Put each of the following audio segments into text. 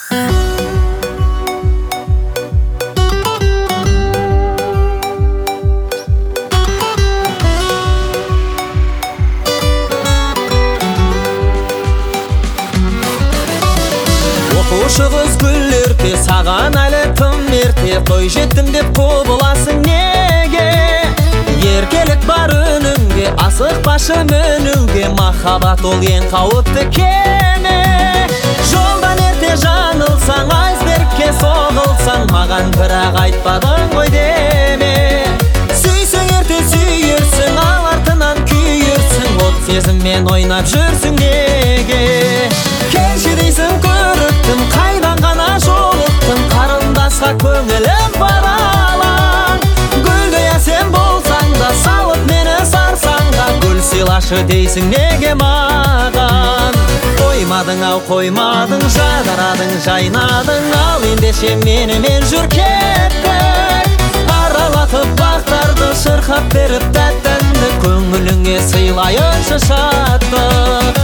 Оқушығыз гүл ерте, саған әлі тым ерте, той жеттім деп құбыласың неге? Еркелік бар үніңде, асықпашы мінуге, махаббат ол ең қауіпті кеме. Жолдан ерте жаңылсаң, айсбергке соғылсаң, маған бірақ айтпадың ғой деме. Сүйсең ерте сүйерсің, ал артынан күйерсің, от сезіммен ойнап жүрсің неге? Келші дейсің көріктім, қайдан ғана жолықтың, қарындасқа көңілім баралаң. Гүлді әсем болсаң да, салып мені сарсаңға, гүл сыйлашы дейсің неге маған? Қоймадың ау қоймадың, жадырадың жайнадың, ал ендеше менімен жүр кеттік. Аралатып бақтарды шырқап беріп тәттінді, көңіліңе сыйлайыншы шаттық.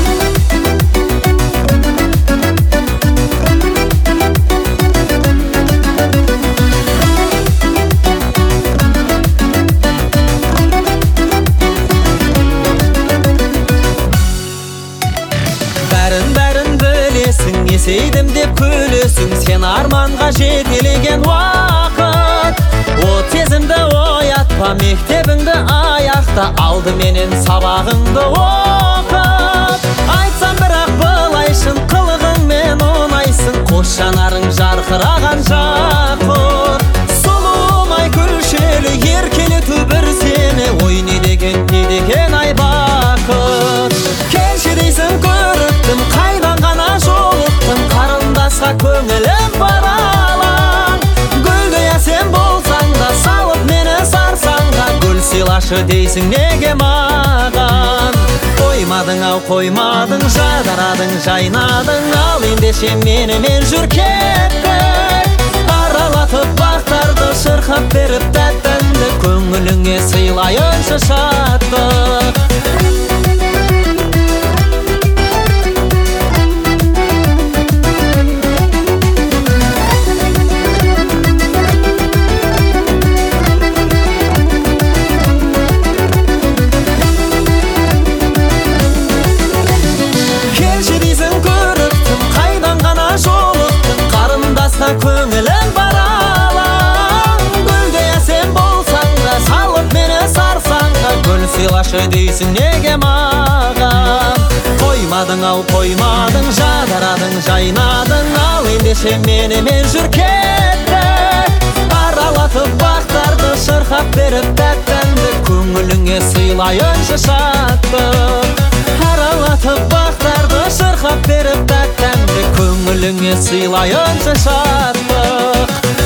Бәрін білесің, есейдім деп күлесің, сен арманға жетелеген уақыт. От сезімді оятпа, мектебіңді аяқта, алдыменен сабағыңды оқып. Айтсам бірақ былайшын, қылығыңмен ұнайсың, қос жанарың жарқыраған жақұт. Сұлумай күлшелі, еркелету бір сені, ой не деген ай бақыт. Келші дейсің көріктім, қайдан ғана жолықтың, қарындасқа көңілім баралаң. Гүлді әсем болсаң да, салып мені сарсаңға, гүл сыйлашы дейсің неге маған? Қоймадың ау қоймадың, жадырадың жайнадың, ал ендеше менімен жүр кеттік. Аралатып бақтарды шырқап беріп тәттінді, көңіліңе сыйлайыншы шаттық. Көңілім баралаң, гүлді әсем болсаң да, салып мені сарсаңға, гүл сыйлашы дейсің неге маған? Қоймадың ау қоймадың, жадырадың жайнадың, ал ендеше менімен жүр кеттік. Аралатып бақтарды шырқап беріп тәттінді, көңіліңе сыйлайыншы шаттық. Аралатып бақтарды шырқап беріп тәттінді, көңіліңе сыйлайыншы шаттық.